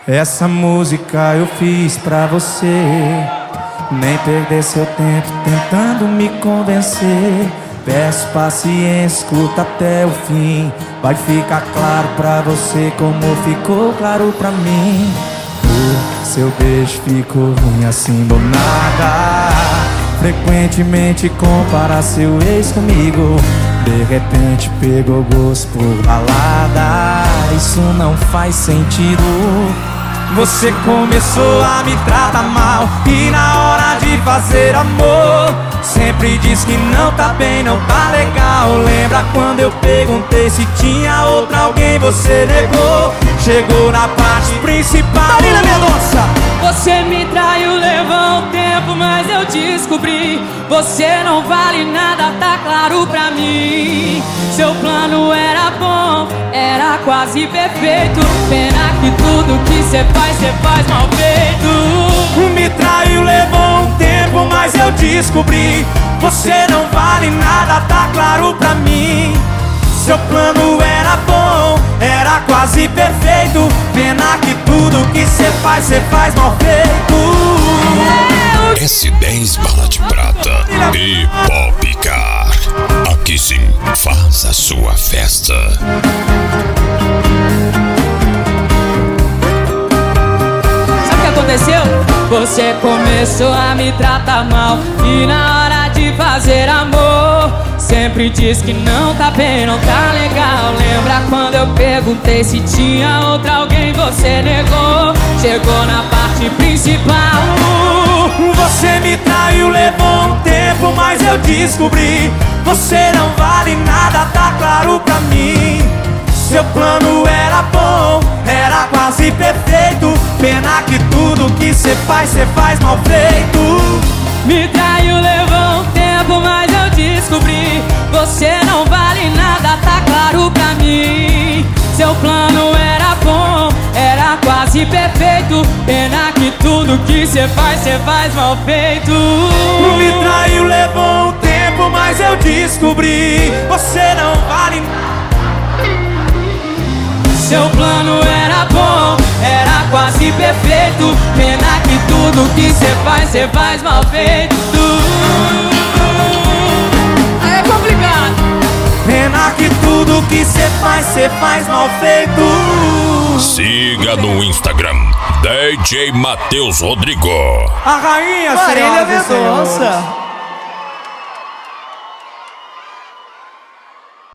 Essa música eu fiz pra você. Nem perder seu tempo tentando me convencer. Peço paciência, escuta até o fim. Vai ficar claro pra você como ficou claro pra mim. Seu beijo ficou ruim assim do nada. Frequentemente compara seu ex comigo. De repente pegou gosto por balada. Isso não faz sentido. Você começou a me tratar mal e na hora de fazer amor sempre diz que não tá bem, não tá legal. Lembra quando eu perguntei se tinha outra alguém, você negou. Chegou na parte principal. Marina Mendonça! Você me traiu, levou um tempo, mas eu descobri. Você não vale nada, tá claro pra mim. Seu plano era bom, era quase perfeito. Pena que tudo que cê faz mal feito. Me traiu, levou um tempo, mas eu descobri. Você não vale nada, tá claro pra mim. Seu plano era bom, era quase perfeito. Pena que tudo que cê faz mal feito. S10 Bala de Prata e Popcar. Aqui sim, faz a sua festa. Sabe o que aconteceu? Você começou a me tratar mal e na hora de fazer amor sempre diz que não tá bem, não tá legal. Lembra quando eu perguntei se tinha outra alguém, você negou. Chegou na parte principal. Você me traiu, levou um tempo, mas eu descobri. Você não vale nada, tá claro pra mim. Seu plano era bom, era quase perfeito. Pena que tudo que cê faz mal feito. Me traiu, levou um tempo, mas eu descobri. Você não vale nada, tá claro pra mim. Seu plano era bom, era quase perfeito. Pena que tudo que cê faz mal feito. Me traiu, levou um tempo, mas eu descobri. Você não vale nada. Seu plano era bom, era quase perfeito. Pena que tudo que cê faz mal feito. É complicado. Pena que tudo que cê faz mal feito. Siga no Instagram DJ Matheus Rodrigo. A rainha, Marília senhoras e senhores. Mendonça.